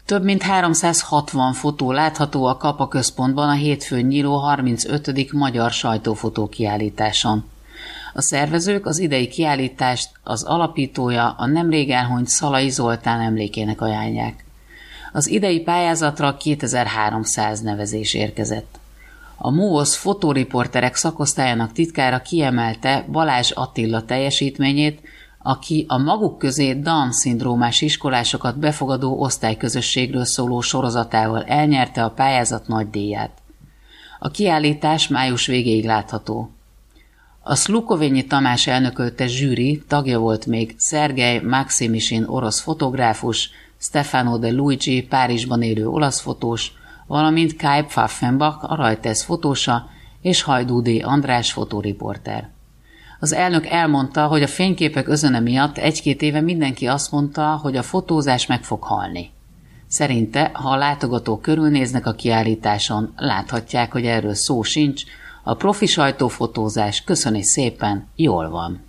Több mint 360 fotó látható a Kapa központban a hétfőn nyíló 35. magyar sajtófotó kiállításon. A szervezők az idei kiállítást az alapítója, a nemrég elhunyt Szalai Zoltán emlékének ajánlják. Az idei pályázatra 2300 nevezés érkezett. A MUOSZ fotóriporterek szakosztályának titkára kiemelte Balázs Attila teljesítményét, aki a maguk közé Down-szindrómás iskolásokat befogadó osztályközösségről szóló sorozatával elnyerte a pályázat nagy díját. A kiállítás május végéig látható. A Szlukovényi Tamás elnökölte zsűri tagja volt még Szergej Maksimisin orosz fotográfus, Stefano de Luigi Párizsban élő olasz fotós, valamint Kai Pfaffenbach a Reuters fotósa és Hajdú D. András fotóriporter. Az elnök elmondta, hogy a fényképek özöne miatt 1-2 éve mindenki azt mondta, hogy a fotózás meg fog halni. Szerinte, ha a látogatók körülnéznek a kiállításon, láthatják, hogy erről szó sincs, a profi sajtófotózás, köszöni szépen, jól van.